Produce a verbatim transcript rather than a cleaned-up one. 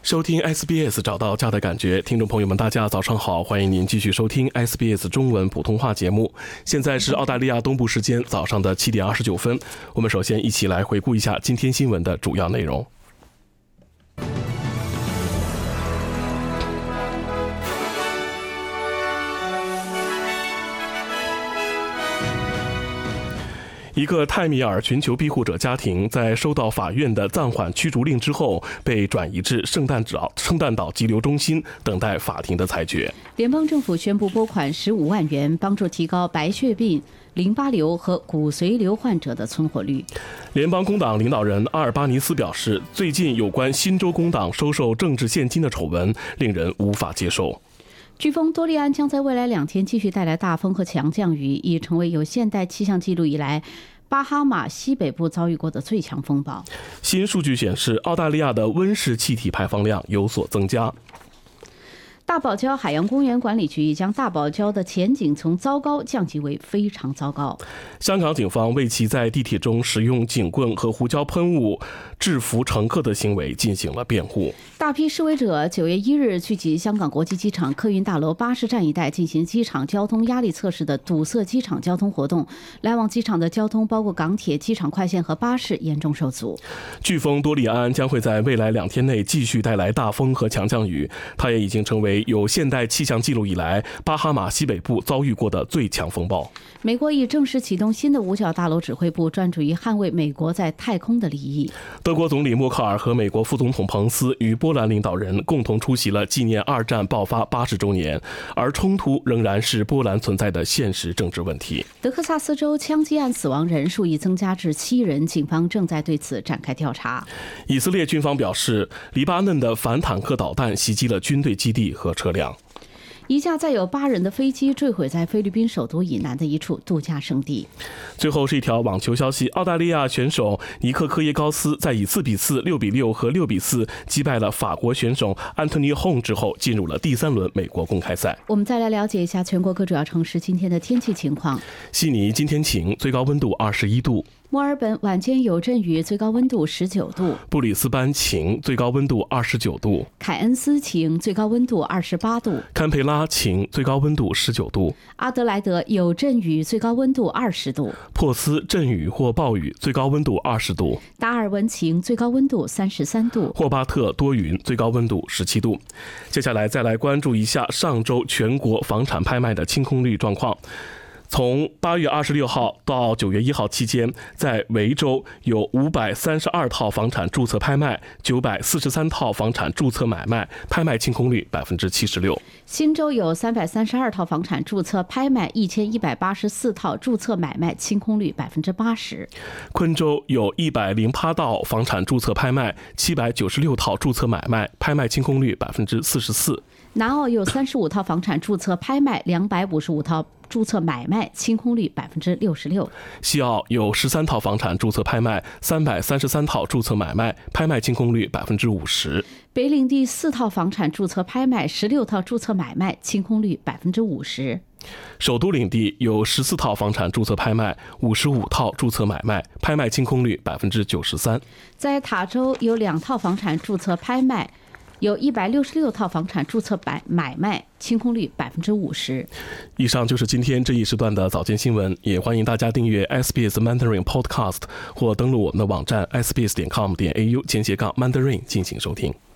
收听 S B S 找到家的感觉，听众朋友们大家早上好，欢迎您继续收听 S B S 中文普通话节目。现在是澳大利亚东部时间早上的七点二十九分，我们首先一起来回顾一下今天新闻的主要内容。一个泰米尔寻求庇护者家庭在收到法院的暂缓驱逐令之后，被转移至圣诞岛圣诞岛急流中心，等待法庭的裁决。 联邦政府宣布拨款十五万元，帮助提高白血病、淋巴瘤和骨髓瘤患者的存活率。 联邦工党领导人阿尔巴尼斯表示，最近有关新州工党收受政治现金的丑闻令人无法接受。 飓风多利安将在未来两天继续带来大风和强降雨，已成为有现代气象记录以来巴哈马西北部遭遇过的最强风暴。 新数据显示，澳大利亚的温室气体排放量有所增加。 大堡礁海洋公园管理局将大堡礁的前景从糟糕降级为非常糟糕。 香港警方为其在地铁中使用警棍和胡椒喷雾制服乘客的行为进行了辩护。 大批示威者九月一日聚集香港国际机场客运大楼巴士站一带，进行机场交通压力测试的堵塞机场交通活动。来往机场的交通包括港铁、机场快线和巴士严重受阻。 飓风多利安将会在未来两天内继续带来大风和强降雨，它也已经成为有现代气象记录以来巴哈马西北部遭遇过的最强风暴。 美国已正式启动新的五角大楼指挥部，专注于捍卫美国在太空的利益。 德国总理默克尔和美国副总统彭斯与波兰领导人共同出席了纪念二战爆发八十周年，而冲突仍然是波兰存在的现实政治问题。 德克萨斯州枪击案死亡人数已增加至七人，警方正在对此展开调查。 以色列军方表示，黎巴嫩的反坦克导弹袭击了军队基地和车辆。 一架载有八人的飞机坠毁在菲律宾首都以南的一处度假胜地。 最后是一条网球消息，澳大利亚选手尼克科耶高斯在以四比四、六比六和六比四击败了法国选手安东尼洪之后，进入了第三轮美国公开赛。 我们再来了解一下全国各主要城市今天的天气情况。 悉尼今天晴，最高温度二十一度。 墨尔本晚间有阵雨，最高温度十九度。 布里斯班晴，最高温度二十九度。 凯恩斯晴，最高温度二十八度。 堪培拉晴，最高温度十九度。 阿德莱德有阵雨，最高温度二十度。 珀斯阵雨或暴雨，最高温度二十度。 达尔文晴，最高温度三十三度。 霍巴特多云，最高温度十七度。接下来再来关注一下上周全国房产拍卖的清空率状况。从八月二十六号到九月一号期间，在维州有五百三十二套房产注册拍卖，九百四十三套房产注册买卖，拍卖清空率百分之七十六。 新州有三百三十二套房产注册拍卖，一千一百八十四套注册买卖，清空率百分之八十。 昆州有一百零八套房产注册拍卖，七百九十六套注册买卖，拍卖清空率百分之四十四。 南澳有三十五套房产注册拍卖，两百五十五套注册买卖，清空率百分之六十六。 西澳有十三套房产注册拍卖，三百三十三套注册买卖，拍卖清空率百分之五十。 北领地四套房产注册拍卖，十六套注册买卖，清空率百分之五十。 首都领地有十四套房产注册拍卖，五十五套注册买卖，拍卖清空率百分之九十三。 在塔州有两套房产注册拍卖，有一百六十六套房产注册买卖，清空率百分之五十。 以上就是今天这一时段的早间新闻，也欢迎大家订阅 S B S Mandarin Podcast 或登录我们的网站 s b s 点 com 点 a u 前斜杠 Mandarin 进行收听。